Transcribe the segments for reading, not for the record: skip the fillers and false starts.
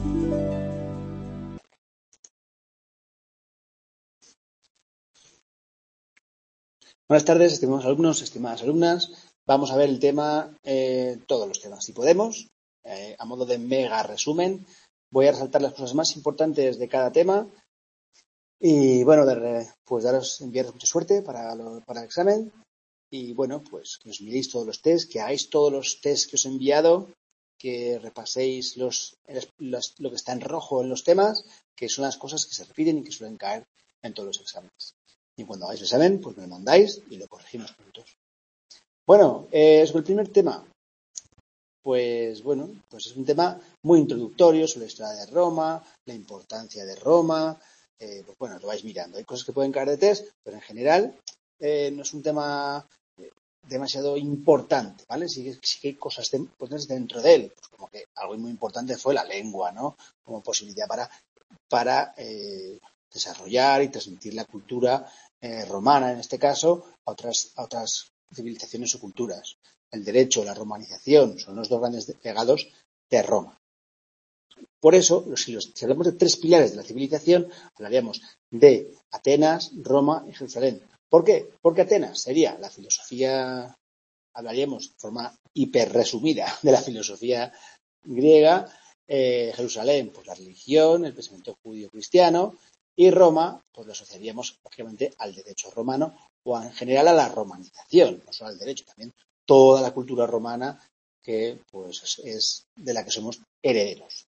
Buenas tardes, estimados alumnos, estimadas alumnas. Vamos a ver el tema, todos los temas, si podemos, a modo de mega resumen. Voy a resaltar las cosas más importantes de cada tema y, bueno, pues enviaros mucha suerte para el examen y, bueno, pues que os miréis todos los tests, que hagáis todos los tests que os he enviado, que repaséis lo que está en rojo en los temas, que son las cosas que se repiten y que suelen caer en todos los exámenes. Y cuando hagáis el examen, pues me lo mandáis y lo corregimos juntos. Bueno, sobre el primer tema, pues es un tema muy introductorio sobre la historia de Roma, la importancia de Roma, pues bueno, lo vais mirando. Hay cosas que pueden caer de test, pero en general no es un tema demasiado importante, ¿vale? Sí que hay cosas importantes dentro de él, pues como que algo muy importante fue la lengua, ¿no? Como posibilidad para desarrollar y transmitir la cultura romana, en este caso, a otras civilizaciones o culturas. El derecho, la romanización, son los dos grandes legados de Roma. Por eso, si hablamos de tres pilares de la civilización, hablaríamos de Atenas, Roma y Jerusalén. ¿Por qué? Porque Atenas sería la filosofía, hablaríamos de forma hiperresumida de la filosofía griega, Jerusalén, pues la religión, el pensamiento judío-cristiano, y Roma, pues lo asociaríamos lógicamente al derecho romano o en general a la romanización, no solo al derecho, también toda la cultura romana que pues es de la que somos herederos.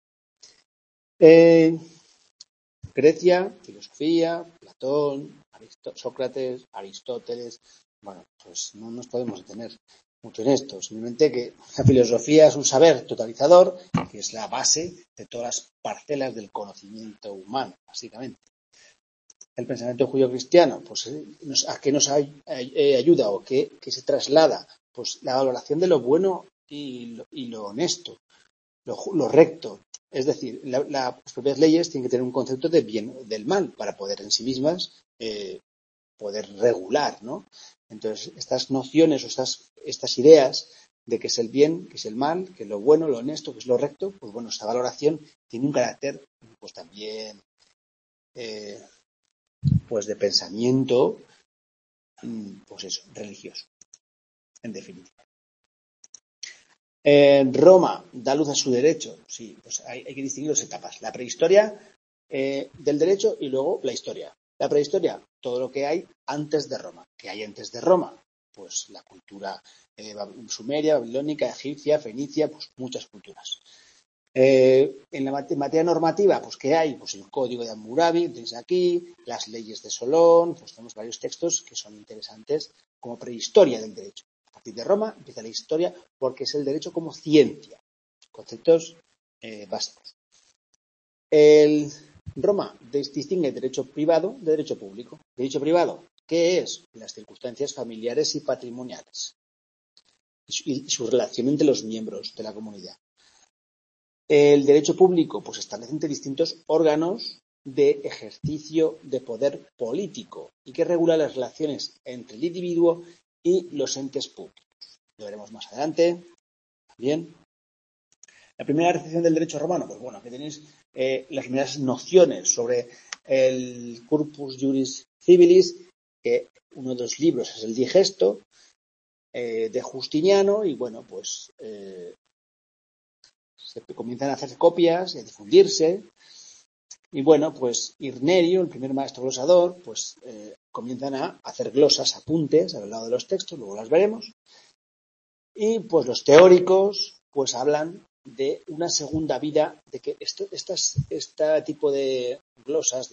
Grecia, filosofía, Platón, Sócrates, Aristóteles, bueno, pues no nos podemos detener mucho en esto, simplemente que la filosofía es un saber totalizador que es la base de todas las parcelas del conocimiento humano, básicamente. El pensamiento judío-cristiano, pues ¿a qué nos ayuda o qué se traslada? Pues la valoración de lo bueno y lo honesto, lo recto. Es decir, las propias leyes tienen que tener un concepto de bien o del mal para poder en sí mismas poder regular, ¿no? Entonces, estas nociones o estas ideas de qué es el bien, qué es el mal, qué es lo bueno, lo honesto, qué es lo recto, pues bueno, esta valoración tiene un carácter pues también pues de pensamiento, pues eso, religioso, en definitiva. Roma da luz a su derecho, sí, pues hay que distinguir dos etapas, la prehistoria del derecho y luego la historia. La prehistoria, todo lo que hay antes de Roma. ¿Qué hay antes de Roma? Pues la cultura sumeria, babilónica, egipcia, fenicia, pues muchas culturas. En la materia normativa, pues ¿qué hay? Pues el Código de Hammurabi, tenéis aquí, las leyes de Solón, pues tenemos varios textos que son interesantes como prehistoria del derecho. A partir de Roma empieza la historia porque es el derecho como ciencia. Conceptos básicos. Roma distingue derecho privado de derecho público. Derecho privado, ¿qué es? Las circunstancias familiares y patrimoniales y su relación entre los miembros de la comunidad. El derecho público, pues establece distintos órganos de ejercicio de poder político y que regula las relaciones entre el individuo y los entes públicos. Lo veremos más adelante. También. La primera recepción del derecho romano, pues bueno, aquí tenéis las primeras nociones sobre el Corpus Juris Civilis, que uno de los libros es el Digesto de Justiniano, y bueno, pues se comienzan a hacer copias y a difundirse, y bueno, pues Irnerio, el primer maestro glosador, pues comienzan a hacer glosas, apuntes al lado de los textos, luego las veremos, y pues los teóricos pues hablan de una segunda vida, de que este tipo de glosas,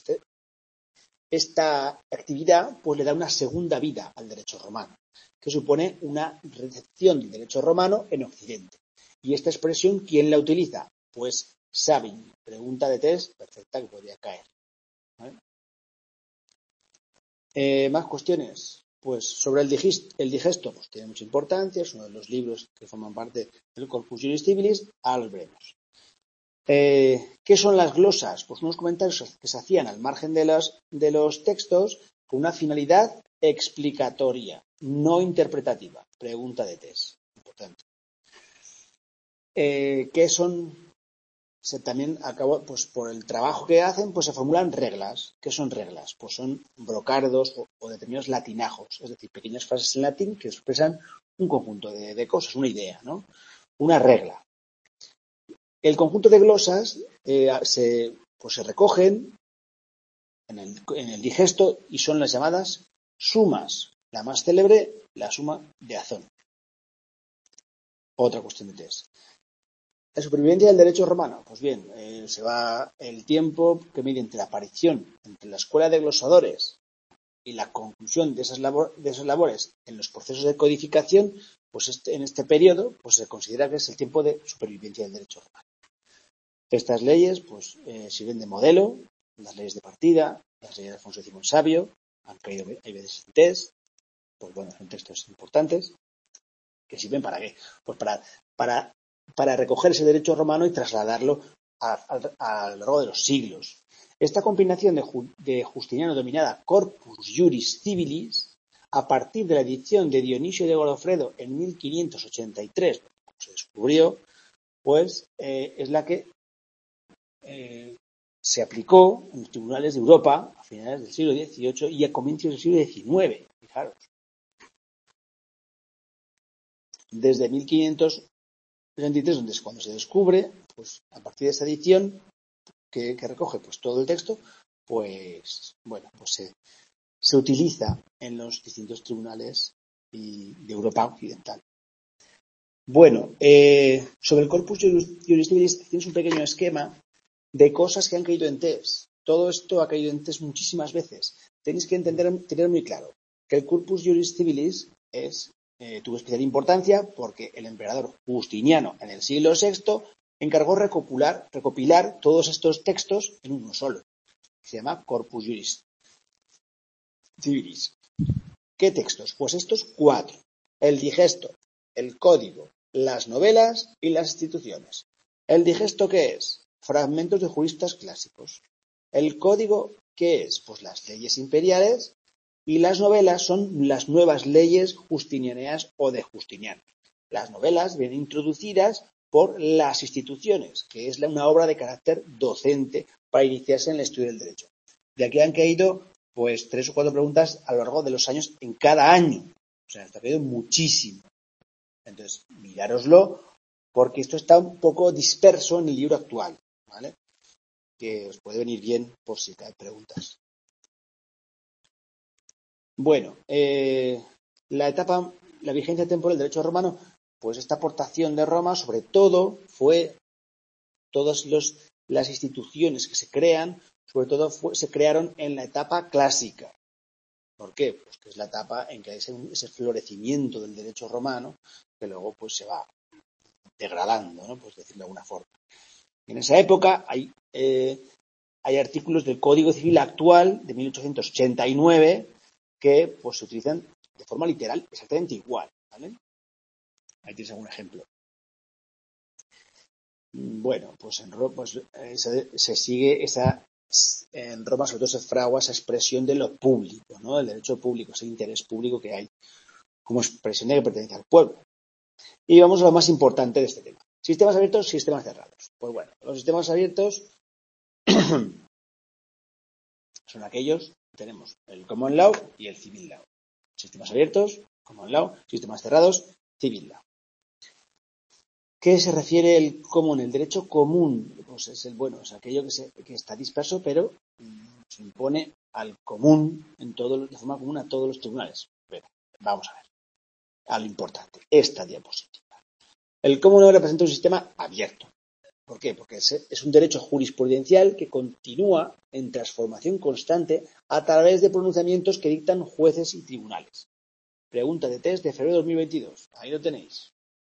esta actividad, pues le da una segunda vida al derecho romano, que supone una recepción del derecho romano en Occidente. Y esta expresión, ¿quién la utiliza? Pues Sabin, pregunta de test perfecta que podría caer. ¿Vale? Más cuestiones. Pues sobre el digesto, pues tiene mucha importancia, es uno de los libros que forman parte del Corpus Juris Civilis, ahora lo veremos. ¿Qué son las glosas? Pues unos comentarios que se hacían al margen de los textos con una finalidad explicatoria, no interpretativa. Pregunta de test. Importante. ¿Qué son también acabó, pues por el trabajo que hacen, pues se formulan reglas. ¿Qué son reglas? Pues son brocardos o determinados latinajos, es decir, pequeñas frases en latín que expresan un conjunto de cosas, una idea, ¿no? Una regla. El conjunto de glosas se recogen en el digesto y son las llamadas sumas. La más célebre, la suma de Azón. Otra cuestión de test. La supervivencia del derecho romano. Pues bien, se va el tiempo que mide entre la aparición entre la escuela de glosadores y la conclusión de esas labores en los procesos de codificación, pues en este periodo pues se considera que es el tiempo de supervivencia del derecho romano. Estas leyes pues sirven de modelo, las leyes de partida, las leyes de Alfonso X el Sabio, han caído hay veces en test, pues bueno, son textos importantes, que sirven ¿para qué? Pues para recoger ese derecho romano y trasladarlo a lo largo de los siglos. Esta combinación de Justiniano denominada Corpus Juris Civilis, a partir de la edición de Dionisio de Godofredo en 1583, se descubrió, pues es la que se aplicó en los tribunales de Europa a finales del siglo XVIII y a comienzos del siglo XIX. Fijaros. Desde 1563, donde es cuando se descubre, pues a partir de esta edición que recoge pues todo el texto, pues bueno, pues se utiliza en los distintos tribunales de Europa occidental. Bueno, sobre el Corpus Juris Civilis tienes un pequeño esquema de cosas que han caído en test. Todo esto ha caído en test muchísimas veces. Tenéis que tener muy claro que el Corpus Juris Civilis tuvo especial importancia porque el emperador Justiniano en el siglo VI encargó recopilar todos estos textos en uno solo. Se llama Corpus Juris Civilis. ¿Qué textos? Pues estos 4. El digesto, el código, las novelas y las instituciones. ¿El digesto qué es? Fragmentos de juristas clásicos. ¿El código qué es? Pues las leyes imperiales, y las novelas son las nuevas leyes justinianeas o de Justiniano. Las novelas vienen introducidas por las instituciones, que es una obra de carácter docente para iniciarse en el estudio del derecho. De aquí han caído pues 3 o 4 preguntas a lo largo de los años en cada año. O sea, esto ha caído muchísimo. Entonces, mirároslo, porque esto está un poco disperso en el libro actual, ¿vale? Que os puede venir bien por si hay preguntas. Bueno, la vigencia temporal del derecho romano, pues esta aportación de Roma, sobre todo, fue todas las instituciones que se crean, sobre todo se crearon en la etapa clásica. ¿Por qué? Pues que es la etapa en que hay ese florecimiento del derecho romano que luego pues se va degradando, ¿no? Pues decirlo de alguna forma. En esa época hay artículos del Código Civil actual de 1889 que pues se utilizan de forma literal exactamente igual, ¿vale? Ahí tienes algún ejemplo. Bueno, pues en Roma se sigue en Roma sobre todo se fragua esa expresión de lo público, ¿no? El derecho público, ese interés público que hay como expresión de que pertenece al pueblo. Y vamos a lo más importante de este tema. Sistemas abiertos, sistemas cerrados. Pues bueno, los sistemas abiertos son aquellos que tenemos el Common Law y el Civil Law. Sistemas abiertos, Common Law, sistemas cerrados, Civil Law. ¿Qué se refiere el común? El derecho común, pues es es aquello que está disperso, pero se impone al común de forma común a todos los tribunales. Pero vamos a ver, a lo importante, esta diapositiva. El común law representa un sistema abierto. ¿Por qué? Porque es un derecho jurisprudencial que continúa en transformación constante a través de pronunciamientos que dictan jueces y tribunales. Pregunta de test de febrero de 2022. Ahí lo tenéis.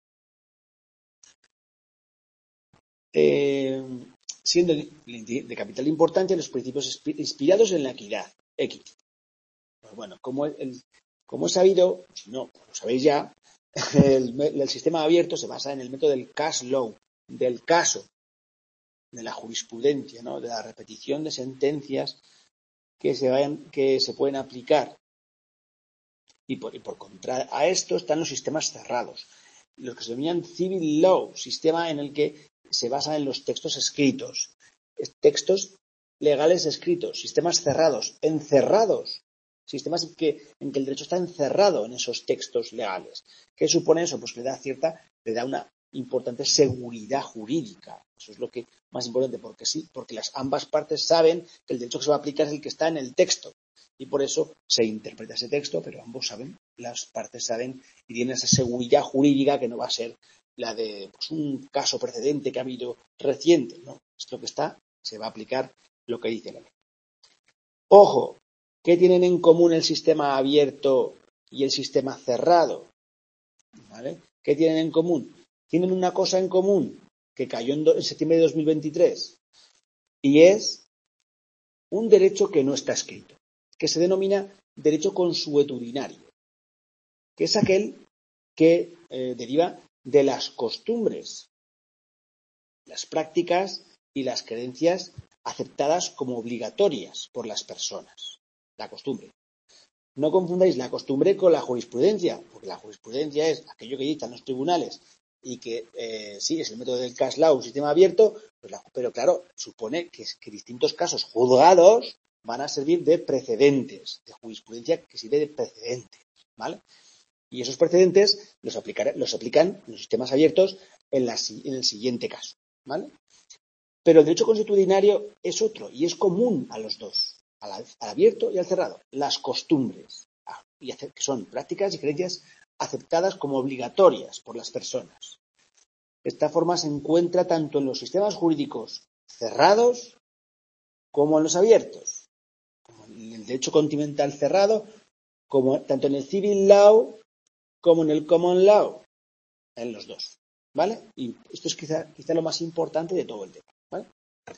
Siendo de capital importancia los principios inspirados en la equidad. X. Pues bueno, como es sabido, si no, lo sabéis ya, el sistema abierto se basa en el método del case law, del caso, de la jurisprudencia, ¿no? De la repetición de sentencias que se pueden aplicar. Y por contra a esto están los sistemas cerrados, los que se denominan civil law, sistema en el que se basa en los textos escritos, textos legales escritos, sistemas cerrados, encerrados, sistemas en que el derecho está encerrado en esos textos legales. ¿Qué supone eso? Pues que le da una importante seguridad jurídica. Eso es lo que más importante, porque sí, porque ambas partes saben que el derecho que se va a aplicar es el que está en el texto. Y por eso se interpreta ese texto, pero ambos saben, las partes saben y tienen esa seguridad jurídica que no va a ser la de pues, un caso precedente que ha habido reciente, ¿no? Es lo que está, se va a aplicar lo que dice la ley. Ojo, ¿qué tienen en común el sistema abierto y el sistema cerrado? ¿Vale? ¿Qué tienen en común? Tienen una cosa en común que cayó en septiembre de 2023 y es un derecho que no está escrito, que se denomina derecho consuetudinario, que es aquel que deriva de las costumbres, las prácticas y las creencias aceptadas como obligatorias por las personas. La costumbre. No confundáis la costumbre con la jurisprudencia, porque la jurisprudencia es aquello que dictan los tribunales y que sí, es el método del cash law, un sistema abierto, pero claro, supone que distintos casos juzgados van a servir de precedentes, de jurisprudencia que sirve de precedentes, ¿vale? Y esos precedentes los aplican los sistemas abiertos en el siguiente caso, ¿vale? Pero el derecho consuetudinario es otro y es común a los dos, al abierto y al cerrado. Las costumbres, que son prácticas y creencias aceptadas como obligatorias por las personas. Esta forma se encuentra tanto en los sistemas jurídicos cerrados como en los abiertos, como en el derecho continental cerrado, como tanto en el civil law como en el common law, en los dos, ¿vale? Y esto es quizá lo más importante de todo el tema, ¿vale?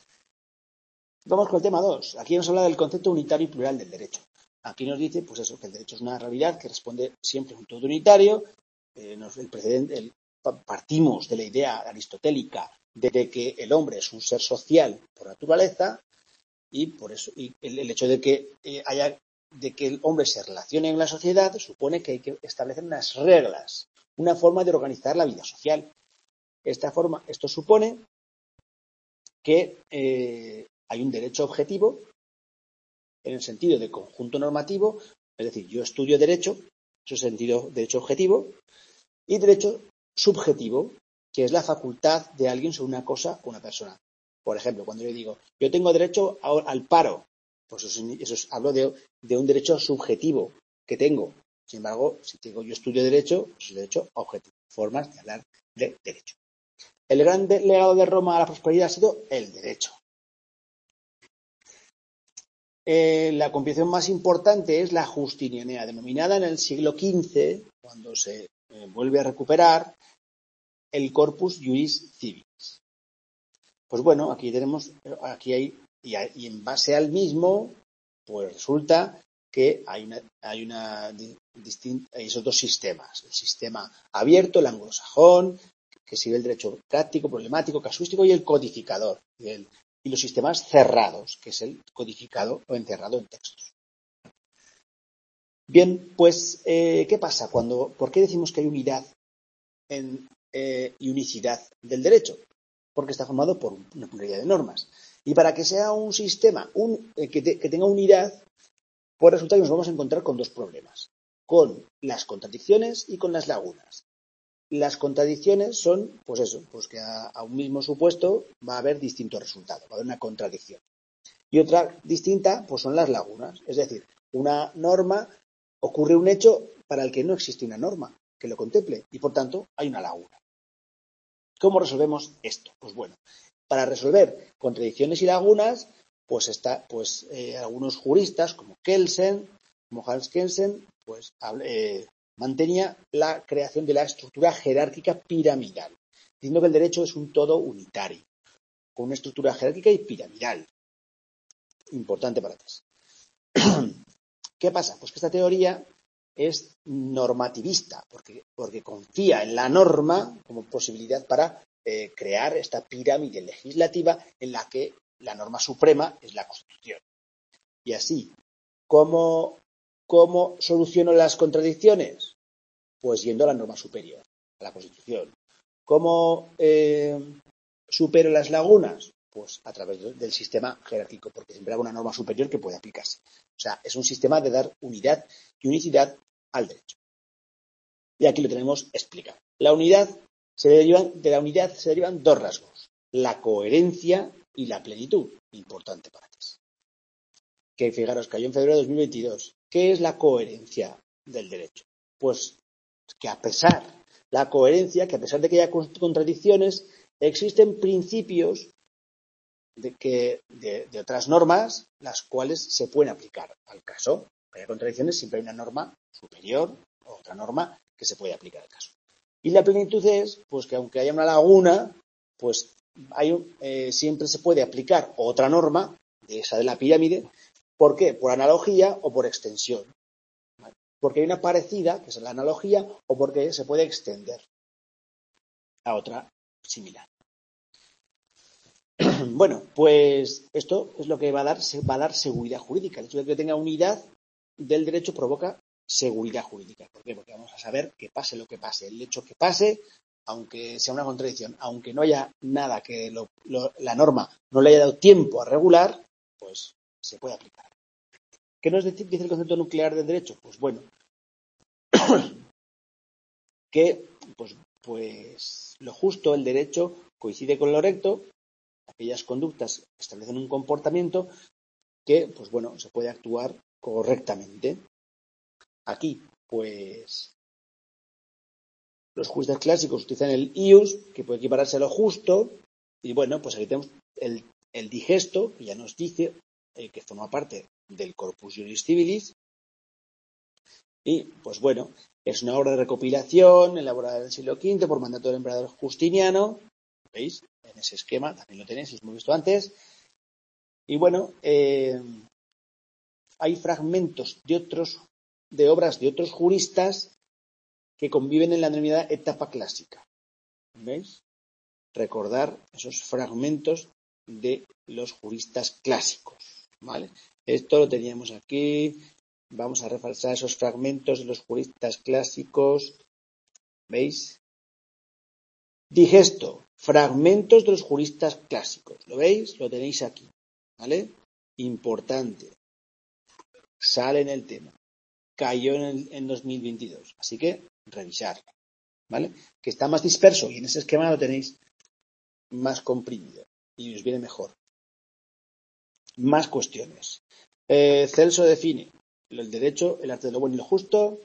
Vamos con el tema 2. Aquí nos habla del concepto unitario y plural del derecho. Aquí nos dice, pues eso, que el derecho es una realidad que responde siempre a un todo unitario. Partimos de la idea aristotélica de que el hombre es un ser social por naturaleza y por eso el hecho de que el hombre se relacione en la sociedad supone que hay que establecer unas reglas, una forma de organizar la vida social. Esto supone que hay un derecho objetivo en el sentido de conjunto normativo, es decir, yo estudio derecho, eso es el sentido de derecho objetivo, y derecho subjetivo, que es la facultad de alguien sobre una cosa o una persona. Por ejemplo, cuando yo digo, yo tengo derecho al paro, pues hablo de un derecho subjetivo que tengo. Sin embargo, si digo yo estudio derecho, pues es derecho objetivo. Formas de hablar de derecho. El gran legado de Roma a la prosperidad ha sido el derecho. La competición más importante es la Justinianea, denominada en el siglo XV, cuando se vuelve a recuperar el Corpus Juris Civilis. Pues bueno, aquí hay, y en base al mismo, pues resulta que hay esos dos sistemas, el sistema abierto, el anglosajón, que sigue el derecho práctico, problemático, casuístico, y el codificador, y los sistemas cerrados, que es el codificado o encerrado en textos. Bien, pues, ¿qué pasa? ¿Por qué decimos que hay unidad y unicidad del derecho? Porque está formado por una pluralidad de normas. Y para que sea un sistema que tenga unidad, pues resulta que nos vamos a encontrar con dos problemas, con las contradicciones y con las lagunas. Las contradicciones son, pues eso, pues que a un mismo supuesto va a haber distintos resultados, va a haber una contradicción. Y otra distinta, pues son las lagunas. Es decir, una norma, ocurre un hecho para el que no existe una norma que lo contemple y, por tanto, hay una laguna. ¿Cómo resolvemos esto? Pues bueno, para resolver contradicciones y lagunas, pues algunos juristas como Hans Kelsen, pues mantenía la creación de la estructura jerárquica piramidal, diciendo que el derecho es un todo unitario, con una estructura jerárquica y piramidal. Importante para ti. ¿Qué pasa? Pues que esta teoría es normativista, porque confía en la norma como posibilidad para crear esta pirámide legislativa en la que la norma suprema es la Constitución. Y así, ¿cómo soluciono las contradicciones? Pues yendo a la norma superior, a la Constitución. ¿Cómo supero las lagunas? Pues a través del sistema jerárquico, porque siempre hay una norma superior que puede aplicarse. O sea, es un sistema de dar unidad y unicidad al derecho. Y aquí lo tenemos explicado. De la unidad se derivan dos rasgos: la coherencia y la plenitud. Importante para ti. Que fijaros, cayó en febrero de 2022. ¿Qué es la coherencia del derecho? Pues que a pesar de que haya contradicciones, existen principios de otras normas las cuales se pueden aplicar al caso. Hay contradicciones, siempre hay una norma superior o otra norma que se puede aplicar al caso. Y la plenitud es, pues que aunque haya una laguna, pues siempre se puede aplicar otra norma, de esa de la pirámide. ¿Por qué? Por analogía o por extensión. ¿Vale? Porque hay una parecida, que es la analogía, o porque se puede extender a otra similar. Bueno, pues esto es lo que va a dar seguridad jurídica. El hecho de que tenga unidad del derecho provoca seguridad jurídica. ¿Por qué? Porque vamos a saber que pase lo que pase, el hecho que pase, aunque sea una contradicción, aunque no haya nada que la norma no le haya dado tiempo a regular, pues se puede aplicar. ¿Qué nos dice el concepto nuclear del derecho? Pues bueno, que pues lo justo, el derecho, coincide con lo recto. Aquellas conductas establecen un comportamiento que, pues bueno, se puede actuar correctamente. Aquí, pues, los juristas clásicos utilizan el ius, que puede equipararse a lo justo, y bueno, pues aquí tenemos el digesto, que ya nos dice que forma parte del corpus juris civilis, y, pues bueno, es una obra de recopilación elaborada en el siglo V por mandato del emperador Justiniano. ¿Veis? En ese esquema también lo tenéis, lo hemos visto antes. Y bueno, hay fragmentos de obras de otros juristas que conviven en la denominada etapa clásica. ¿Veis? Recordar esos fragmentos de los juristas clásicos. ¿Vale? Esto lo teníamos aquí. Vamos a refalsar esos fragmentos de los juristas clásicos. ¿Veis? Digesto, fragmentos de los juristas clásicos. ¿Lo veis? Lo tenéis aquí. ¿Vale? Importante. Sale en el tema. Cayó en 2022. Así que revisarlo. ¿Vale? Que está más disperso y en ese esquema lo tenéis más comprimido y os viene mejor. Más cuestiones. Celso define el derecho, el arte de lo bueno y lo justo.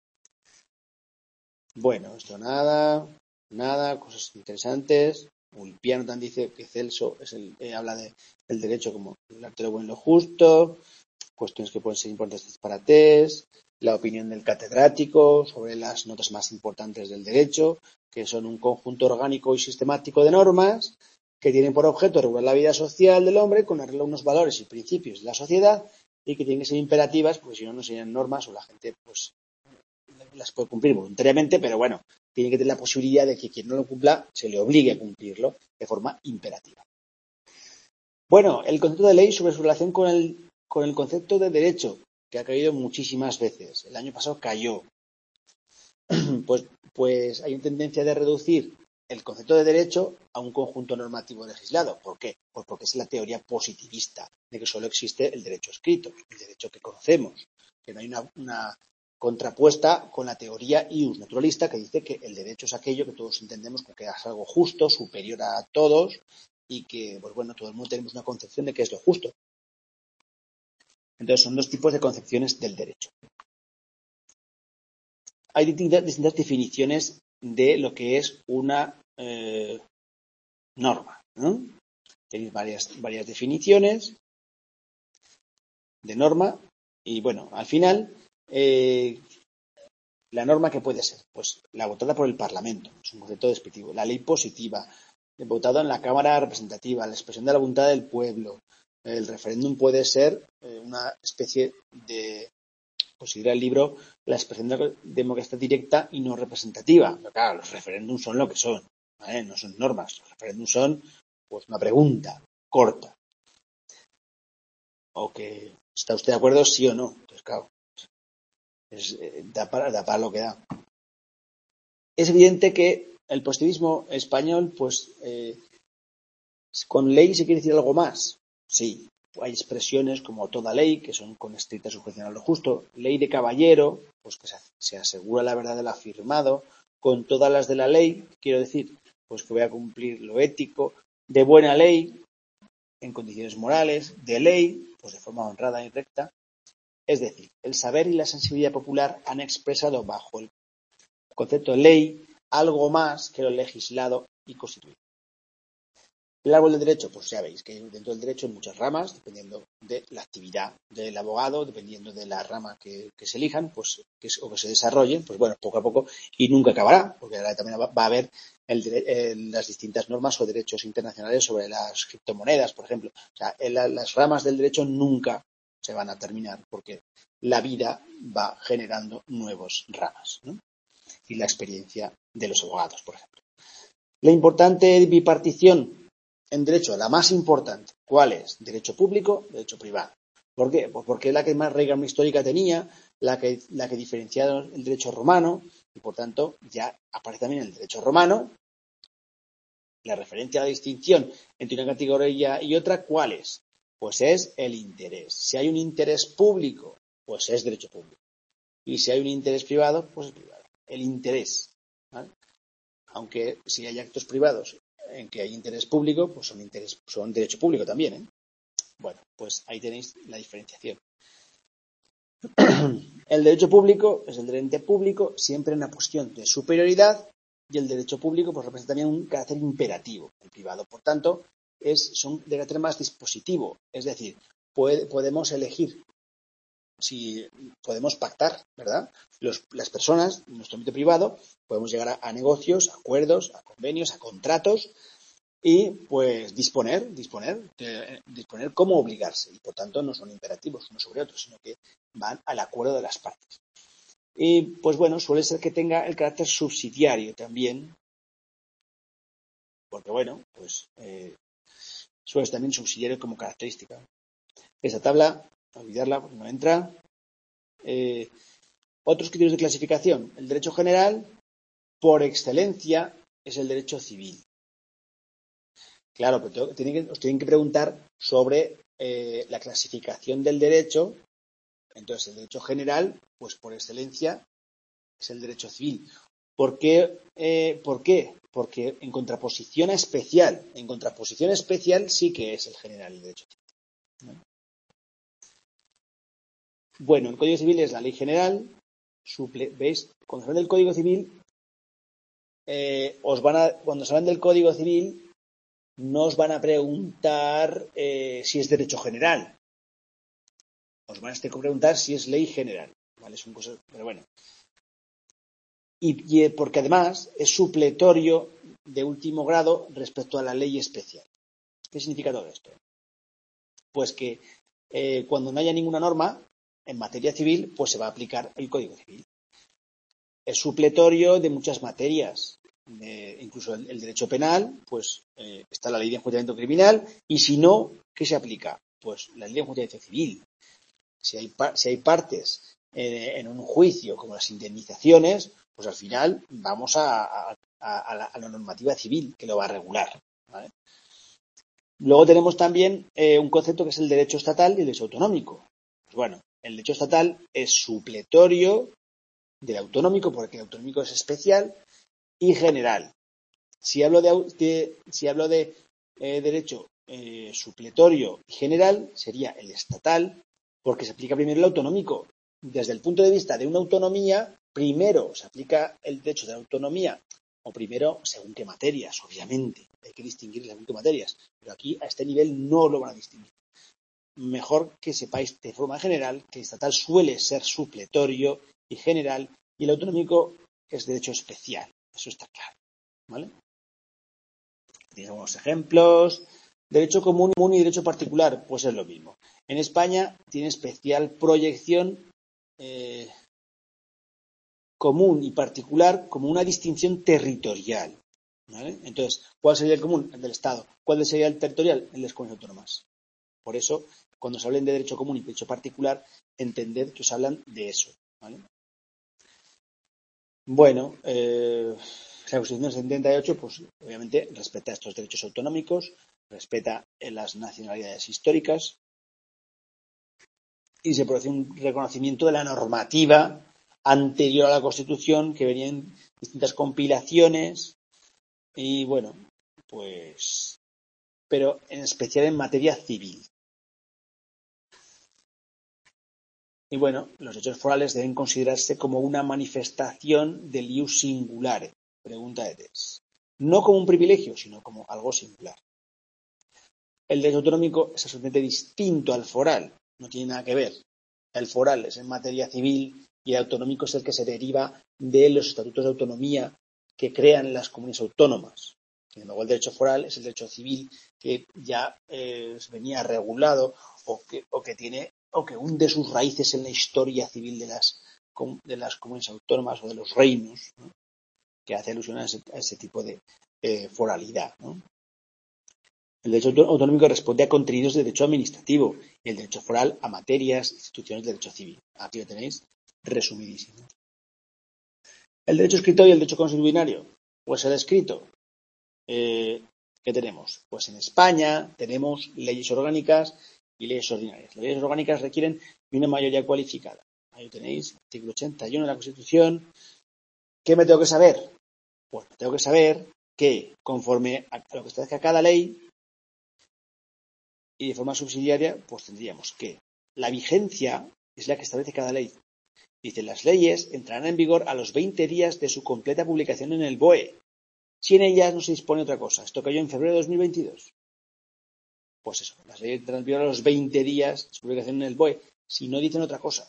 Bueno, esto nada, cosas interesantes. Ulpiano también dice que Celso habla del derecho como el arte de lo bueno y lo justo, cuestiones que pueden ser importantes para test, la opinión del catedrático sobre las notas más importantes del derecho, que son un conjunto orgánico y sistemático de normas que tienen por objeto regular la vida social del hombre con arreglo a unos valores y principios de la sociedad y que tienen que ser imperativas porque si no, no serían normas o la gente pues las puede cumplir voluntariamente, pero bueno, tiene que tener la posibilidad de que quien no lo cumpla se le obligue a cumplirlo de forma imperativa. Bueno, el concepto de ley sobre su relación con el concepto de derecho, que ha caído muchísimas veces. El año pasado cayó. Pues hay una tendencia de reducir el concepto de derecho a un conjunto normativo legislado. ¿Por qué? Pues porque es la teoría positivista de que solo existe el derecho escrito, el derecho que conocemos, que no hay una contrapuesta con la teoría ius naturalista que dice que el derecho es aquello que todos entendemos que es algo justo, superior a todos y que, pues bueno, todo el mundo tenemos una concepción de qué es lo justo. Entonces son dos tipos de concepciones del derecho. Hay distintas definiciones de lo que es una norma, ¿no? Tenéis varias definiciones de norma y bueno, al final la norma que puede ser, pues la votada por el Parlamento, es un concepto descriptivo, la ley positiva, votada en la Cámara Representativa, la expresión de la voluntad del pueblo, el referéndum puede ser una especie de, considera el libro, la expresión de democracia directa y no representativa. Pero claro, los referéndums son lo que son, ¿vale? No son normas, los referéndums son pues una pregunta corta. O que, ¿está usted de acuerdo? Sí o no. Entonces, claro, da para lo que da. Es evidente que el positivismo español, pues, ¿Con ley se quiere decir algo más? Sí. Hay expresiones como toda ley, que son con estricta sujeción a lo justo. Ley de caballero, pues que se asegura la verdad del afirmado. Con todas las de la ley, quiero decir, pues que voy a cumplir lo ético. De buena ley, en condiciones morales. De ley, pues de forma honrada y recta. Es decir, el saber y la sensibilidad popular han expresado bajo el concepto de ley algo más que lo legislado y constituido. El árbol del derecho, pues ya veis que dentro del derecho hay muchas ramas, dependiendo de la actividad del abogado, dependiendo de la rama que se elijan, pues o que se desarrollen, pues bueno, poco a poco, y nunca acabará, porque ahora también va a haber las distintas normas o derechos internacionales sobre las criptomonedas, por ejemplo. O sea, las ramas del derecho nunca se van a terminar, porque la vida va generando nuevas ramas, ¿no? Y la experiencia de los abogados, por ejemplo. La importante bipartición en derecho, la más importante, ¿cuál es? Derecho público, derecho privado. ¿Por qué? Pues porque es la que más raigambre histórica tenía, la que diferenciaba el derecho romano, y por tanto ya aparece también el derecho romano. La referencia a la distinción entre una categoría y otra, ¿cuál es? Pues es el interés. Si hay un interés público, pues es derecho público. Y si hay un interés privado, pues es privado. El interés, ¿vale? Aunque si hay actos privados en que hay interés público, pues son derecho público también, ¿eh? Bueno, pues ahí tenéis la diferenciación. El derecho público es el derecho público siempre en una posición de superioridad y el derecho público pues representa también un carácter imperativo. El privado, por tanto, son de carácter más dispositivo, es decir, podemos elegir, si podemos pactar, ¿verdad? Las personas, en nuestro ámbito privado, podemos llegar a negocios, a acuerdos, a convenios, a contratos y pues disponer cómo obligarse. Y por tanto no son imperativos unos sobre otros, sino que van al acuerdo de las partes. Y pues bueno, suele ser que tenga el carácter subsidiario también, porque bueno, pues suele ser también subsidiario como característica. Esa tabla, olvidarla porque no entra. Otros criterios de clasificación. El derecho general, por excelencia, es el derecho civil. Claro, pero os tienen que preguntar sobre la clasificación del derecho. Entonces, el derecho general, pues por excelencia, es el derecho civil. ¿Por qué? Porque en contraposición especial sí que es el general el derecho civil, ¿no? Bueno, el Código Civil es la ley general. ¿Veis? Cuando se habla del Código Civil, cuando se habla del Código Civil, no os van a preguntar si es derecho general. Os van a tener que preguntar si es ley general. ¿Vale? Son cosas, pero bueno. Y porque además es supletorio de último grado respecto a la ley especial. ¿Qué significa todo esto? Pues que cuando no haya ninguna norma en materia civil, pues se va a aplicar el Código Civil. Es supletorio de muchas materias, incluso el derecho penal, pues está la ley de enjuiciamiento criminal, y si no, ¿qué se aplica? Pues la ley de enjuiciamiento civil. Si hay partes en un juicio como las indemnizaciones, pues al final vamos a la normativa civil que lo va a regular, ¿vale? Luego tenemos también un concepto que es el derecho estatal y el derecho autonómico. Pues bueno, el derecho estatal es supletorio del autonómico, porque el autonómico es especial y general. Si hablo de derecho supletorio y general, sería el estatal, porque se aplica primero el autonómico. Desde el punto de vista de una autonomía, primero se aplica el derecho de la autonomía, o primero según qué materias, obviamente. Hay que distinguir según qué materias. Pero aquí, a este nivel, no lo van a distinguir. Mejor que sepáis de forma general que el estatal suele ser supletorio y general, y el autonómico es derecho especial. Eso está claro, ¿vale? Tienes algunos ejemplos. Derecho común y derecho particular, pues es lo mismo. En España tiene especial proyección común y particular como una distinción territorial, ¿vale? Entonces, ¿cuál sería el común? El del Estado. ¿Cuál sería el territorial? El de las comunidades autónomas. Por eso, cuando se hablen de derecho común y derecho particular, entended que os hablan de eso, ¿vale? Bueno, la Constitución del 78, pues obviamente respeta estos derechos autonómicos, respeta las nacionalidades históricas y se produce un reconocimiento de la normativa anterior a la Constitución, que venía en distintas compilaciones y bueno, pues, pero en especial en materia civil. Y bueno, los hechos forales deben considerarse como una manifestación del ius singulare, pregunta de test. No como un privilegio, sino como algo singular. El derecho autonómico es absolutamente distinto al foral, no tiene nada que ver. El foral es en materia civil y el autonómico es el que se deriva de los estatutos de autonomía que crean las comunidades autónomas. Sin embargo, el derecho foral es el derecho civil que ya venía regulado o que hunde sus raíces en la historia civil de las comunidades autónomas o de los reinos, ¿no? Que hace alusión a ese tipo de foralidad, ¿no? El derecho autonómico responde a contenidos de derecho administrativo y el derecho foral a materias, instituciones de derecho civil. Aquí lo tenéis resumidísimo. El derecho escrito y el derecho consuetudinario. Pues el escrito. ¿Qué tenemos? Pues en España tenemos leyes orgánicas y leyes ordinarias. Las leyes orgánicas requieren de una mayoría cualificada. Ahí tenéis, artículo 81 de la Constitución. ¿Qué me tengo que saber? Pues me tengo que saber que, conforme a lo que establezca cada ley, y de forma subsidiaria, pues tendríamos que la vigencia es la que establece cada ley. Dice, las leyes entrarán en vigor a los 20 días de su completa publicación en el BOE, si en ellas no se dispone otra cosa. Esto cayó en febrero de 2022. Pues eso, las leyes entrarán en vigor a los 20 días de su publicación en el BOE, si no dicen otra cosa.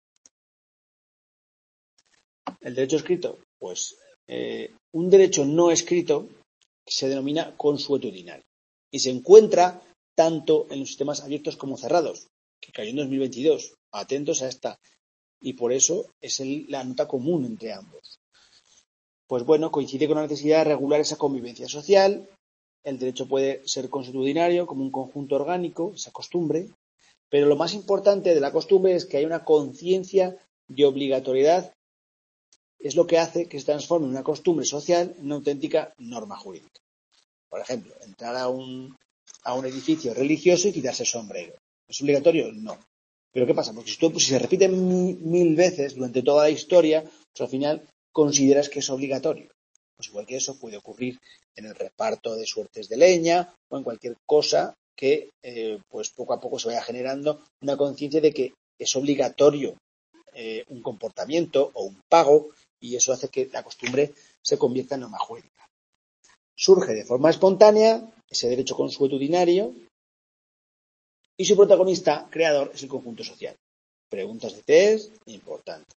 El derecho escrito, pues un derecho no escrito se denomina consuetudinario y se encuentra tanto en los sistemas abiertos como cerrados, que cayó en 2022. Atentos a esta. Y por eso es la nota común entre ambos. Pues bueno, coincide con la necesidad de regular esa convivencia social. El derecho puede ser consuetudinario como un conjunto orgánico, esa costumbre, pero lo más importante de la costumbre es que hay una conciencia de obligatoriedad. Es lo que hace que se transforme una costumbre social en una auténtica norma jurídica. Por ejemplo, entrar a un edificio religioso y quitarse el sombrero. ¿Es obligatorio? No. ¿Pero qué pasa? Porque si se repite mil veces durante toda la historia, pues al final consideras que es obligatorio. Pues igual que eso puede ocurrir en el reparto de suertes de leña o en cualquier cosa que pues poco a poco se vaya generando una conciencia de que es obligatorio un comportamiento o un pago y eso hace que la costumbre se convierta en norma jurídica. Surge de forma espontánea ese derecho consuetudinario y su protagonista creador es el conjunto social. Preguntas de test importantes.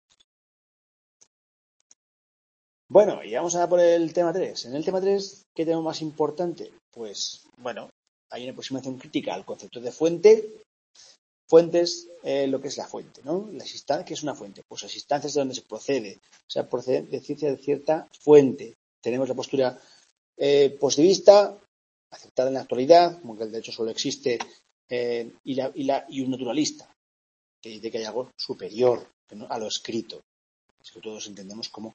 Bueno, y vamos a por el tema 3. En el tema 3, ¿qué tema más importante? Pues, bueno, hay una aproximación crítica al concepto de fuente. Fuentes, lo que es la fuente, ¿no? ¿Qué es una fuente? Pues las instancias de donde se procede. O sea, procede de cierta fuente. Tenemos la postura positivista, aceptada en la actualidad, como que el derecho solo existe, y un naturalista, que dice que hay algo superior a lo escrito. Es que todos entendemos como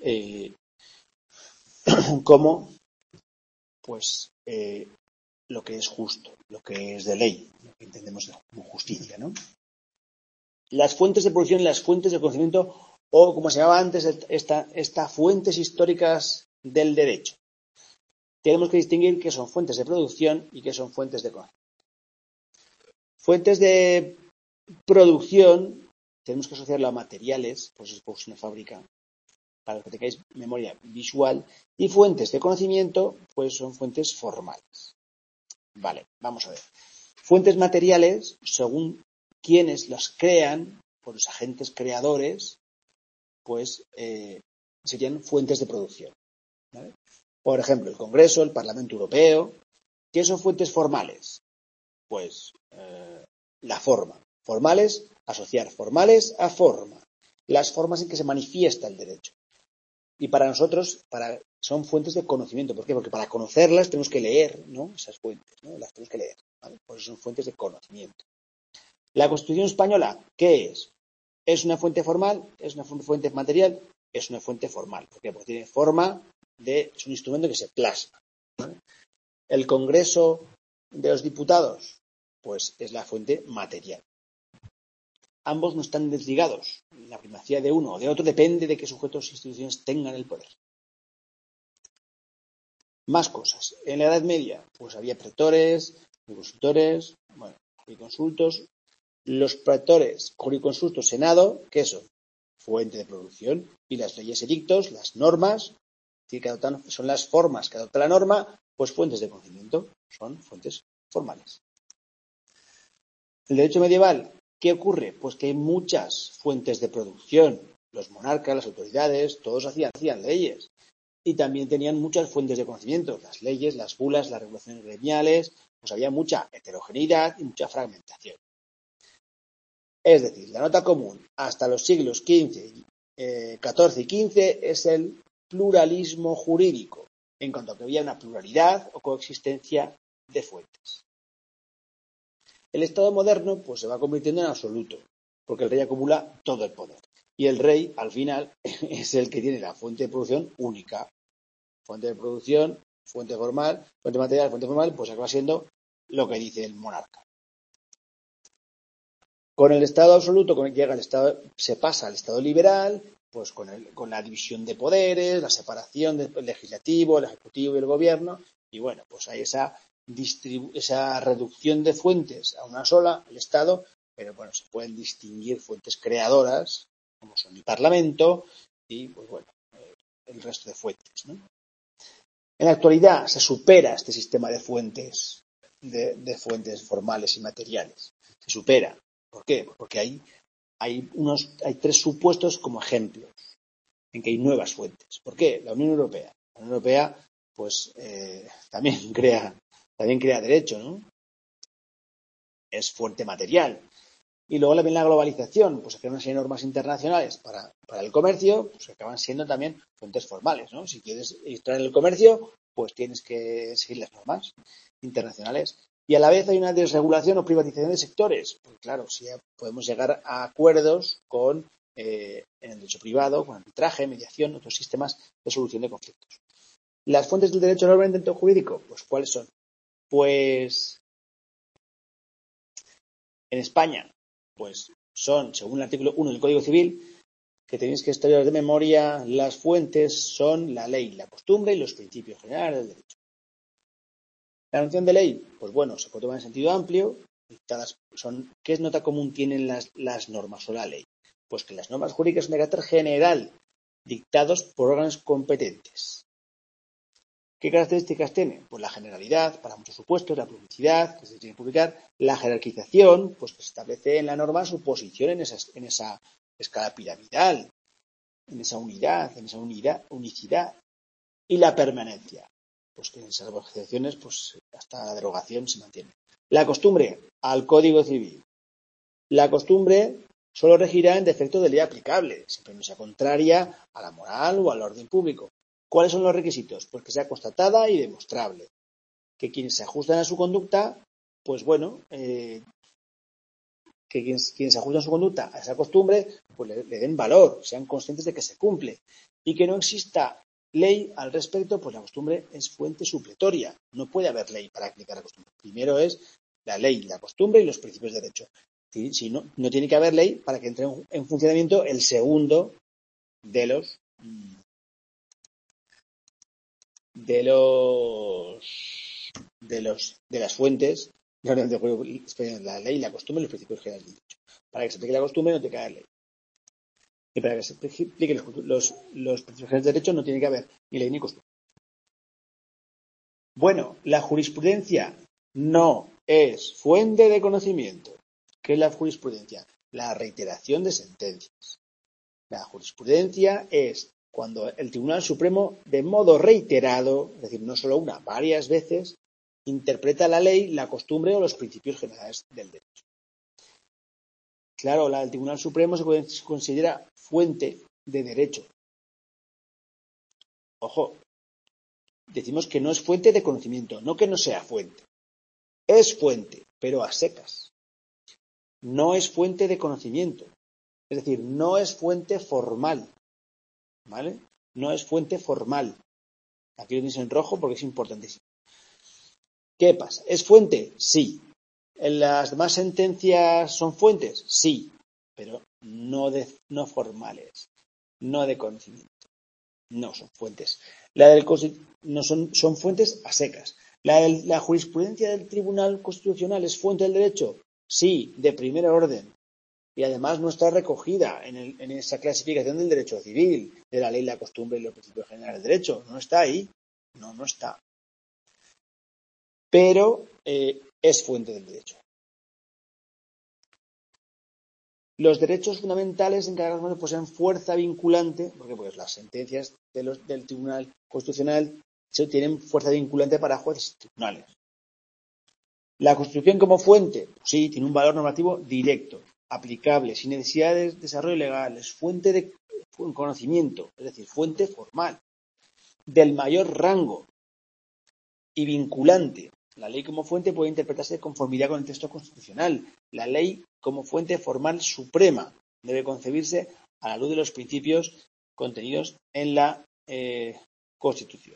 pues lo que es justo, lo que es de ley, lo que entendemos como justicia, ¿no? Las fuentes de producción y las fuentes de conocimiento, o como se llamaba antes, estas fuentes históricas del derecho. Tenemos que distinguir qué son fuentes de producción y qué son fuentes de conocimiento. Fuentes de producción tenemos que asociarlo a materiales, pues es una fábrica, para que tengáis memoria visual, y fuentes de conocimiento, pues son fuentes formales. Vale, vamos a ver. Fuentes materiales, según quienes las crean, por los agentes creadores, pues serían fuentes de producción, ¿vale? Por ejemplo, el Congreso, el Parlamento Europeo. ¿Qué son fuentes formales? Pues la forma. Formales, asociar formales a forma. Las formas en que se manifiesta el derecho. Y para nosotros, son fuentes de conocimiento. ¿Por qué? Porque para conocerlas tenemos que leer, ¿no? Esas fuentes, ¿no? Las tenemos que leer, ¿vale? Por eso son fuentes de conocimiento. La Constitución española, ¿qué es? ¿Es una fuente formal? ¿Es una fuente material? Es una fuente formal. ¿Por qué? Porque tiene forma es un instrumento que se plasma, ¿vale? El Congreso de los diputados, pues es la fuente material. Ambos no están desligados. La primacía de uno o de otro depende de qué sujetos e instituciones tengan el poder. Más cosas. En la Edad Media, pues había pretores, jurisconsultores, jurisconsultos. Los pretores, jurisconsultos, senado, ¿qué son? Fuente de producción. Y las leyes, edictos, las normas, que son las formas que adopta la norma, pues fuentes de conocimiento, son fuentes formales. El derecho medieval, ¿qué ocurre? Pues que hay muchas fuentes de producción. Los monarcas, las autoridades, todos hacían leyes. Y también tenían muchas fuentes de conocimiento, las leyes, las bulas, las regulaciones gremiales, pues había mucha heterogeneidad y mucha fragmentación. Es decir, la nota común hasta los siglos XIV, XIV y XV es el pluralismo jurídico, en cuanto a que había una pluralidad o coexistencia de fuentes. El Estado moderno pues se va convirtiendo en absoluto, porque el rey acumula todo el poder. Y el rey, al final, es el que tiene la fuente de producción única. Fuente de producción, fuente formal, fuente material, fuente formal, pues acaba siendo lo que dice el monarca. Con el Estado absoluto, con el que llega el Estado, se pasa al Estado liberal, pues con la división de poderes, la separación del legislativo, el ejecutivo y el gobierno, y bueno, pues hay esa reducción de fuentes a una sola, el Estado, pero bueno, se pueden distinguir fuentes creadoras, como son el Parlamento, y pues bueno, el resto de fuentes, ¿no? En la actualidad se supera este sistema de fuentes, de fuentes formales y materiales. Se supera. ¿Por qué? Porque hay tres supuestos como ejemplos en que hay nuevas fuentes. ¿Por qué? La Unión Europea. La Unión Europea, pues, también crea derecho, ¿no? Es fuente material. Y luego también la globalización, pues se crean una serie de normas internacionales para el comercio, pues acaban siendo también fuentes formales, ¿no? Si quieres entrar en el comercio, pues tienes que seguir las normas internacionales. Y a la vez hay una desregulación o privatización de sectores. Pues claro, si podemos llegar a acuerdos en el derecho privado, con arbitraje, mediación, otros sistemas de solución de conflictos. ¿Las fuentes del derecho normalmente jurídico? Pues ¿cuáles son? Pues en España, pues son, según el artículo 1 del Código Civil, que tenéis que estudiar de memoria, las fuentes son la ley, la costumbre y los principios generales del derecho. La noción de ley, pues bueno, se puede tomar en sentido amplio. ¿Qué nota común tienen las normas o la ley? Pues que las normas jurídicas son de carácter general, dictados por órganos competentes. ¿Qué características tiene? Pues la generalidad, para muchos supuestos, la publicidad, que se tiene que publicar, la jerarquización, pues que se establece en la norma su posición en esa escala piramidal, en esa unicidad, y la permanencia, pues que en esas excepciones, pues hasta la derogación se mantiene. La costumbre, al Código Civil. La costumbre solo regirá en defecto de ley aplicable, siempre no sea contraria a la moral o al orden público. ¿Cuáles son los requisitos? Pues que sea constatada y demostrable. Que quienes se ajustan a su conducta, pues bueno, que quienes se ajustan a su conducta a esa costumbre, pues le den valor, sean conscientes de que se cumple. Y que no exista ley al respecto, pues la costumbre es fuente supletoria. No puede haber ley para aplicar la costumbre. Primero es la ley, la costumbre y los principios de derecho. Si no, no tiene que haber ley para que entre en funcionamiento el segundo de las fuentes de la ley, la costumbre y los principios generales del derecho. Para que se aplique la costumbre no tiene que haber ley. Y para que se apliquen los principios generales del derecho no tiene que haber ni ley ni costumbre. Bueno, la jurisprudencia no es fuente de conocimiento. ¿Qué es la jurisprudencia? La reiteración de sentencias. La jurisprudencia es cuando el Tribunal Supremo, de modo reiterado, es decir, no solo una, varias veces, interpreta la ley, la costumbre o los principios generales del derecho. Claro, el Tribunal Supremo se considera fuente de derecho. Ojo, decimos que no es fuente de conocimiento, no que no sea fuente. Es fuente, pero a secas. No es fuente de conocimiento. Es decir, no es fuente formal. ¿Vale? No es fuente formal. Aquí lo tenéis en rojo porque es importantísimo. ¿Qué pasa? ¿Es fuente? Sí. ¿Las demás sentencias son fuentes? Sí, pero no formales, no de conocimiento. No son fuentes. No son fuentes a secas. La jurisprudencia del Tribunal Constitucional es fuente del derecho. Sí, de primer orden. Y además no está recogida en esa clasificación del derecho civil, de la ley, la costumbre y los principios generales del derecho. No está ahí. No está. Pero es fuente del derecho. Los derechos fundamentales encargados poseen fuerza vinculante, porque pues las sentencias del Tribunal Constitucional tienen fuerza vinculante para jueces y tribunales. La Constitución como fuente, pues sí, tiene un valor normativo directo, aplicable, sin necesidad de desarrollo legal, es fuente de conocimiento, es decir, fuente formal, del mayor rango y vinculante. La ley como fuente puede interpretarse de conformidad con el texto constitucional. La ley como fuente formal suprema debe concebirse a la luz de los principios contenidos en la Constitución.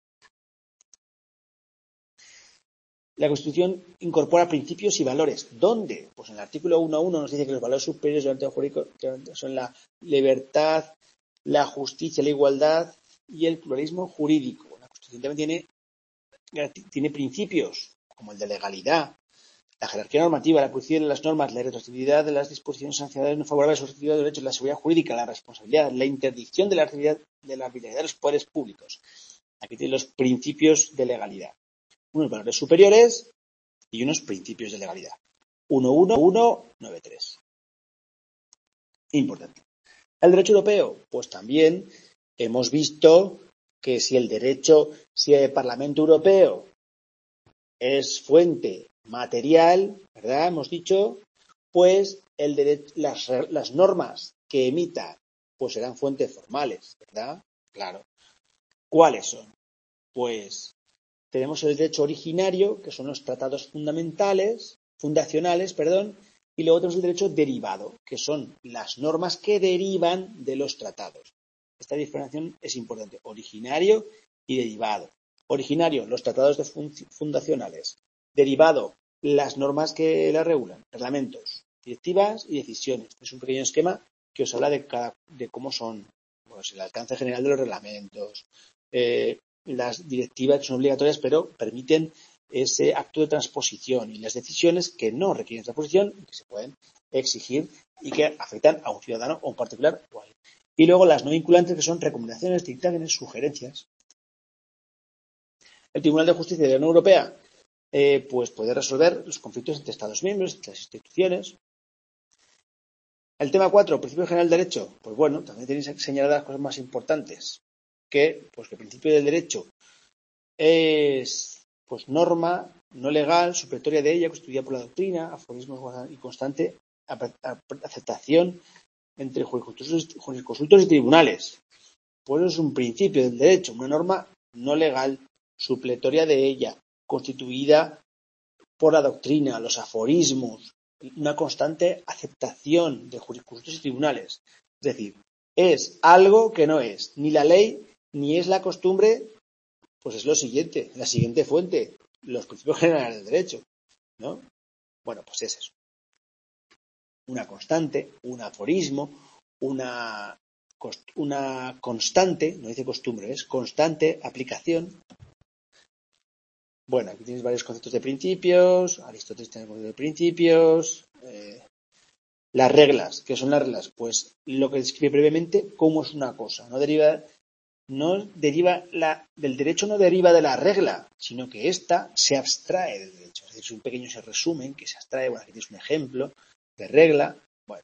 La Constitución incorpora principios y valores. ¿Dónde? Pues en el artículo 1.1 nos dice que los valores superiores del orden jurídico son la libertad, la justicia, la igualdad y el pluralismo jurídico. La Constitución también tiene principios como el de legalidad, la jerarquía normativa, la aplicación de las normas, la retroactividad de las disposiciones sancionadas no favorables a los de derechos, la seguridad jurídica, la responsabilidad, la interdicción de la arbitrariedad de los poderes públicos. Aquí tienen los principios de legalidad. Unos valores superiores y unos principios de legalidad. 1.1.1.9.3. Importante. El derecho europeo, pues también hemos visto que si el Parlamento Europeo es fuente material, ¿verdad? Hemos dicho, pues las normas que emita pues serán fuentes formales, ¿verdad? Claro. ¿Cuáles son? Pues tenemos el derecho originario, que son los tratados fundacionales, y luego tenemos el derecho derivado, que son las normas que derivan de los tratados. Esta diferenciación es importante, originario y derivado. Originario, los tratados fundacionales. Derivado, las normas que la regulan, reglamentos, directivas y decisiones. Es un pequeño esquema que os habla de cómo son pues, el alcance general de los reglamentos, las directivas que son obligatorias pero permiten ese acto de transposición y las decisiones que no requieren transposición y que se pueden exigir y que afectan a un ciudadano o un particular. Y luego las no vinculantes, que son recomendaciones, dictámenes, sugerencias. El Tribunal de Justicia de la Unión Europea pues puede resolver los conflictos entre Estados miembros, entre las instituciones. El tema 4, principio general del derecho, pues bueno, también tenéis señaladas las cosas más importantes, que el principio del derecho es pues norma no legal, supletoria de ella, constituida por la doctrina, aforismos y constante aceptación entre jurisconsultos y tribunales. Pues es un principio del derecho, una norma no legal, supletoria de ella, constituida por la doctrina, los aforismos, una constante aceptación de jurisconsultos y tribunales. Es decir, es algo que no es ni la ley ni es la costumbre, pues es lo siguiente, la siguiente fuente, los principios generales del derecho, ¿no? Bueno, pues es eso. Una constante, un aforismo, una constante, no dice costumbre, es constante aplicación. Bueno, aquí tienes varios conceptos de principios, Aristóteles tiene conceptos de principios, las reglas, ¿qué son las reglas? Pues lo que describe brevemente cómo es una cosa, del derecho no deriva de la regla, sino que ésta se abstrae del derecho. Es decir, es un pequeño resumen que se abstrae. Bueno, aquí tienes un ejemplo de regla. Bueno.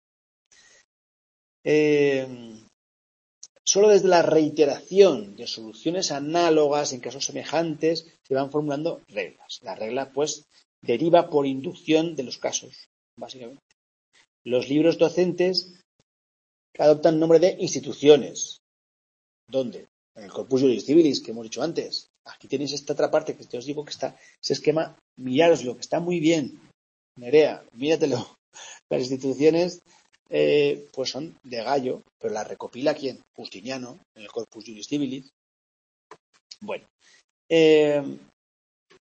Solo desde la reiteración de soluciones análogas en casos semejantes se van formulando reglas. La regla, pues, deriva por inducción de los casos, básicamente. Los libros docentes adoptan nombre de instituciones. ¿Dónde? En el Corpus Juris Civilis, que hemos dicho antes. Aquí tenéis esta otra parte que te os digo que está, ese esquema, mirároslo, que está muy bien. Nerea, míratelo. Las instituciones pues son de Gallo, pero las recopila ¿quién? Justiniano, en el Corpus Juris Civilis. Bueno,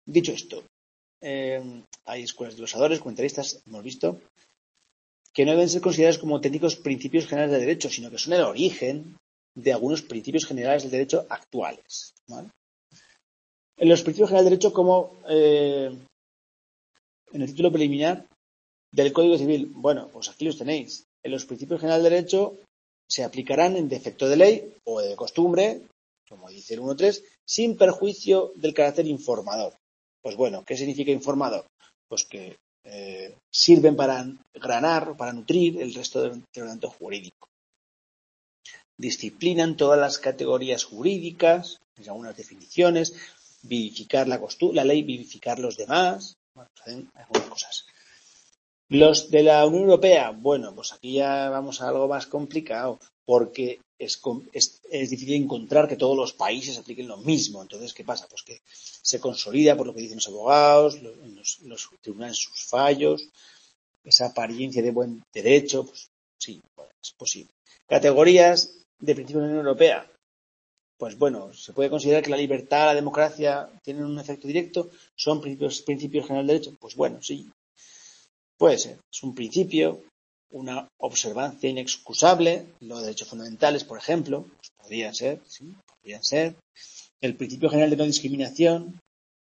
Dicho esto, hay escuelas de glosadores, comentaristas, hemos visto, que no deben ser considerados como auténticos principios generales de derecho, sino que son el origen de algunos principios generales del derecho actuales, ¿vale? En los principios generales del derecho, como en el título preliminar del Código Civil, bueno, pues aquí los tenéis. En los principios generales del derecho se aplicarán en defecto de ley o de costumbre, como dice el 1.3, sin perjuicio del carácter informador. Pues bueno, ¿qué significa informador? Pues que sirven para granar, para nutrir el resto del ordenamiento jurídico. Disciplinan todas las categorías jurídicas, algunas definiciones, vivificar la ley, vivificar los demás, bueno, hacen algunas cosas. Los de la Unión Europea, bueno, pues aquí ya vamos a algo más complicado, porque es difícil encontrar que todos los países apliquen lo mismo. Entonces, ¿qué pasa? Pues que se consolida por lo que dicen los abogados, en los tribunales sus fallos, esa apariencia de buen derecho, pues sí, bueno, es posible. Categorías de principios de la Unión Europea. Pues bueno, se puede considerar que la libertad, la democracia tienen un efecto directo, son principios generales de derecho. Pues bueno, sí, puede ser. Es un principio, una observancia inexcusable, los derechos fundamentales, por ejemplo, pues podrían ser, sí, podrían ser. El principio general de no discriminación,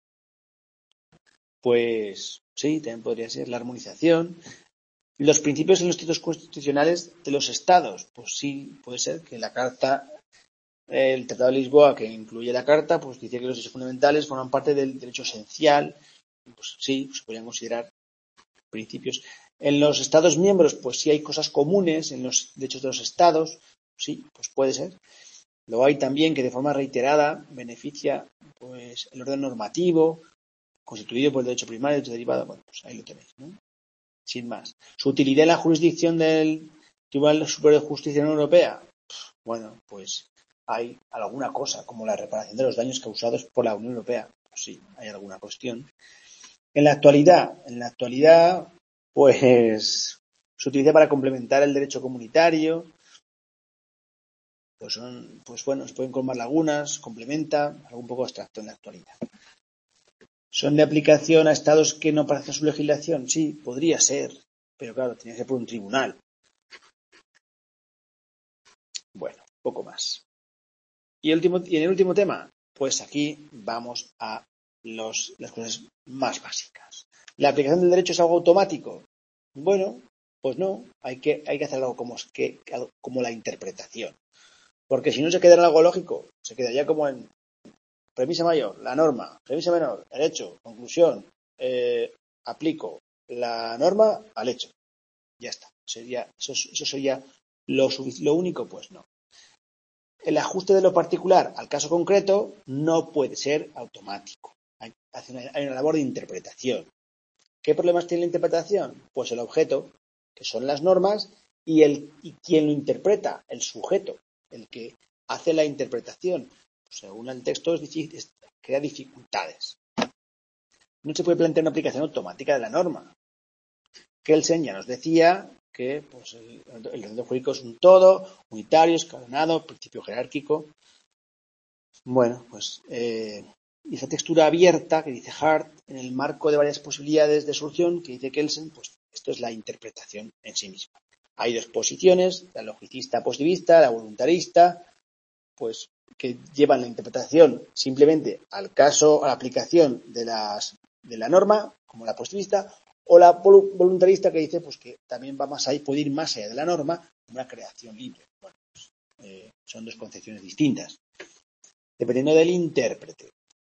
pues sí, también podría ser la armonización. Los principios en los títulos constitucionales de los estados, pues sí, puede ser que la Carta, el Tratado de Lisboa, que incluye la Carta, pues dice que los derechos fundamentales forman parte del derecho esencial. Pues sí, se podrían considerar principios. En los estados miembros, pues sí hay cosas comunes en los derechos de los estados, sí, pues puede ser. Luego hay también que de forma reiterada beneficia pues el orden normativo constituido por el derecho primario y el derecho derivado. Bueno, pues ahí lo tenéis, ¿no? Sin más. Su utilidad en la jurisdicción del Tribunal Superior de Justicia de la Unión Europea, bueno, pues hay alguna cosa, como la reparación de los daños causados por la Unión Europea. Pues sí, hay alguna cuestión. En la actualidad, pues se utiliza para complementar el derecho comunitario. Pues bueno, se pueden colmar lagunas, complementa, algo un poco abstracto en la actualidad. ¿Son de aplicación a estados que no parezca su legislación? Sí, podría ser, pero claro, tenía que ser por un tribunal. Bueno, poco más. Y en el último tema, pues aquí vamos a las cosas más básicas. ¿La aplicación del derecho es algo automático? Bueno, pues no, hay que hacer algo como la interpretación. Porque si no se queda en algo lógico, se quedaría como en premisa mayor, la norma, premisa menor, el hecho, conclusión, aplico la norma al hecho. Ya está. Eso sería lo único, pues no. El ajuste de lo particular al caso concreto no puede ser automático. Hay una labor de interpretación. ¿Qué problemas tiene la interpretación? Pues el objeto, que son las normas, y quien lo interpreta, el sujeto, el que hace la interpretación. Pues según el texto, crea dificultades. No se puede plantear una aplicación automática de la norma. Kelsen ya nos decía que pues, el ordenamiento jurídico es un todo, unitario, escalonado, principio jerárquico. Bueno, pues y esa textura abierta que dice Hart, en el marco de varias posibilidades de solución que dice Kelsen, pues esto es la interpretación en sí misma. Hay dos posiciones, la logicista positivista, la voluntarista, pues que llevan la interpretación simplemente al caso, a la aplicación de la norma, como la positivista, o la voluntarista que dice pues que también va más allá, puede ir más allá de la norma, una creación libre. Bueno, pues, son dos concepciones distintas, dependiendo del intérprete.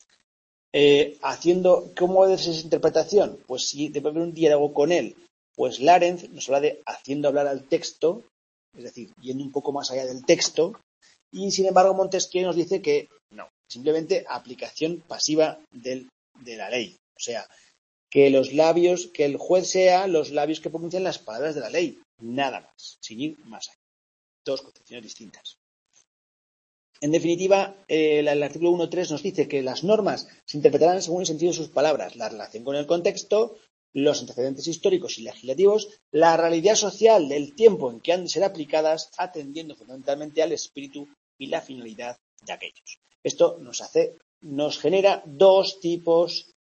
¿Cómo debe ser esa interpretación? Pues si debe haber un diálogo con él, pues Larenz nos habla de haciendo hablar al texto, es decir, yendo un poco más allá del texto, y sin embargo Montesquieu nos dice que no, simplemente aplicación pasiva de la ley. O sea, que el juez sea los labios que pronuncian las palabras de la ley, nada más, sin ir más allá. Dos concepciones distintas. En definitiva, el artículo 1.3 nos dice que las normas se interpretarán según el sentido de sus palabras, la relación con el contexto, los antecedentes históricos y legislativos, la realidad social del tiempo en que han de ser aplicadas, atendiendo fundamentalmente al espíritu y la finalidad de aquellos. Esto nos genera dos tipos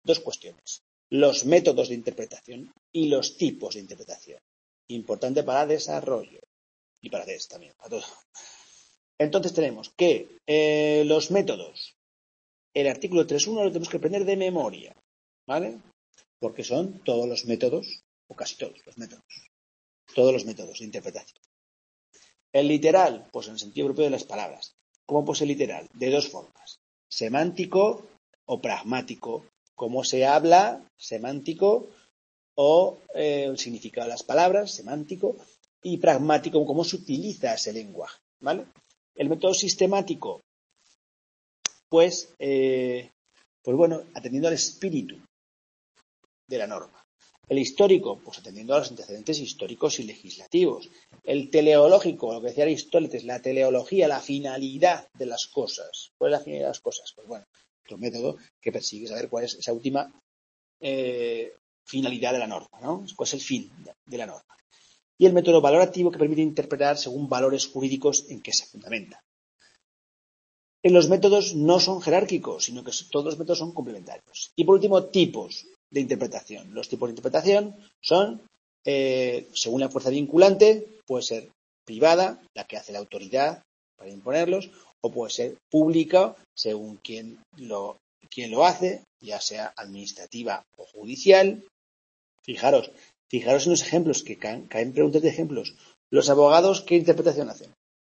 dos cuestiones. Los métodos de interpretación y los tipos de interpretación. Importante para desarrollo. Y para test también, para todo. Entonces tenemos que los métodos, el artículo 3.1 lo tenemos que aprender de memoria, ¿vale? Porque son todos los métodos, o casi todos los métodos de interpretación. El literal, pues en el sentido propio de las palabras. ¿Cómo puede ser literal? De dos formas, semántico o pragmático. Cómo se habla, semántico, o el significado de las palabras, semántico, y pragmático, cómo se utiliza ese lenguaje, ¿vale? El método sistemático, pues bueno, atendiendo al espíritu de la norma. El histórico, pues atendiendo a los antecedentes históricos y legislativos. El teleológico, lo que decía Aristóteles, la teleología, la finalidad de las cosas. ¿Cuál es la finalidad de las cosas? Pues bueno, otro método que persigue saber cuál es esa última finalidad de la norma, ¿no? ¿Cuál es el fin de la norma? Y el método valorativo, que permite interpretar según valores jurídicos en que se fundamenta. Los métodos no son jerárquicos, sino que todos los métodos son complementarios. Y por último, tipos de interpretación. Los tipos de interpretación son, según la fuerza vinculante, puede ser privada, la que hace la autoridad para imponerlos, o puede ser pública, según quien lo hace, ya sea administrativa o judicial. Fijaros en los ejemplos, que caen preguntas de ejemplos. ¿Los abogados qué interpretación hacen?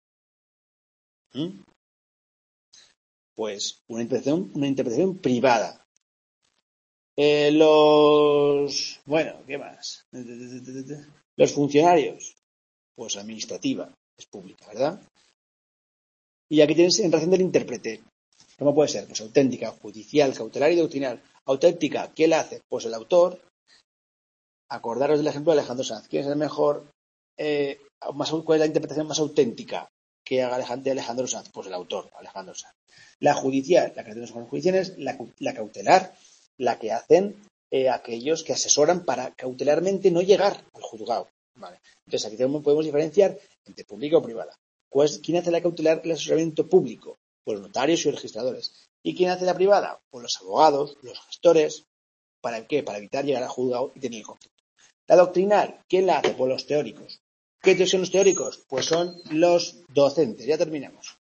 Pues una interpretación privada. ¿Qué más? Los funcionarios, pues administrativa, es pública, ¿verdad? Y aquí tienes en relación del intérprete. ¿Cómo puede ser? Pues auténtica, judicial, cautelar y doctrinal. Auténtica, ¿quién la hace? Pues el autor. Acordaros del ejemplo de Alejandro Sanz. ¿Quién es el mejor? ¿Cuál es la interpretación más auténtica que haga Alejandro Sanz? Pues el autor, Alejandro Sanz. La judicial, la que hacen los judiciales, la cautelar, la que hacen aquellos que asesoran para cautelarmente no llegar al juzgado. Vale. Entonces aquí podemos diferenciar entre pública o privada. ¿Quién hace la cautelar? El asesoramiento público, pues los notarios y los registradores. ¿Y quién hace la privada? Pues los abogados, los gestores. ¿Para qué? Para evitar llegar al juzgado y tener el conflicto. La doctrinal, ¿quién la hace? Pues los teóricos. ¿Qué son los teóricos? Pues son los docentes. Ya terminamos.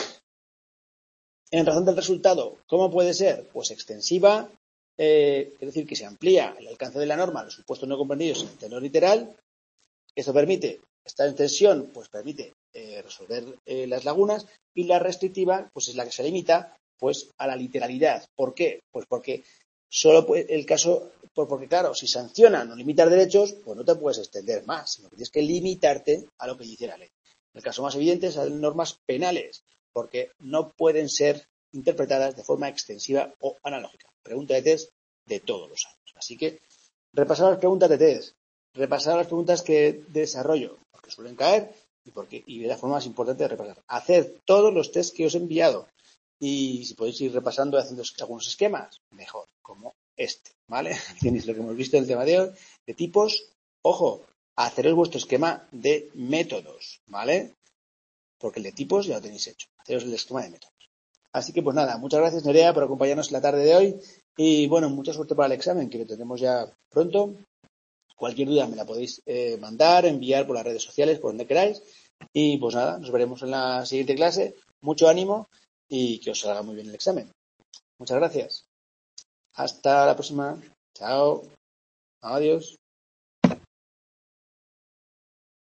En razón del resultado, ¿cómo puede ser? Pues extensiva, es decir, que se amplía el alcance de la norma a los supuestos no comprendidos en el tenor literal. Esto permite, esta extensión, pues permite resolver las lagunas, y la restrictiva, pues es la que se limita, pues a la literalidad. ¿Por qué? Pues porque solo el caso, porque claro, si sancionan o limitan derechos, pues no te puedes extender más, sino que tienes que limitarte a lo que dice la ley. El caso más evidente es las normas penales, porque no pueden ser interpretadas de forma extensiva o analógica. Pregunta de test de todos los años. Así que repasar las preguntas de test, repasar las preguntas de desarrollo, porque suelen caer y de la forma más importante de repasar. Hacer todos los tests que os he enviado. Y si podéis ir repasando y haciendo algunos esquemas, mejor, como este, ¿vale? Tenéis lo que hemos visto del tema de hoy, de tipos. Ojo, haceros vuestro esquema de métodos, ¿vale? Porque el de tipos ya lo tenéis hecho. Haceros el esquema de métodos. Así que pues nada, muchas gracias Nerea por acompañarnos en la tarde de hoy. Y bueno, mucha suerte para el examen, que lo tendremos ya pronto. Cualquier duda me la podéis mandar, enviar por las redes sociales, por donde queráis. Y pues nada, nos veremos en la siguiente clase. Mucho ánimo y que os salga muy bien el examen. Muchas gracias. Hasta la próxima. Chao. Adiós.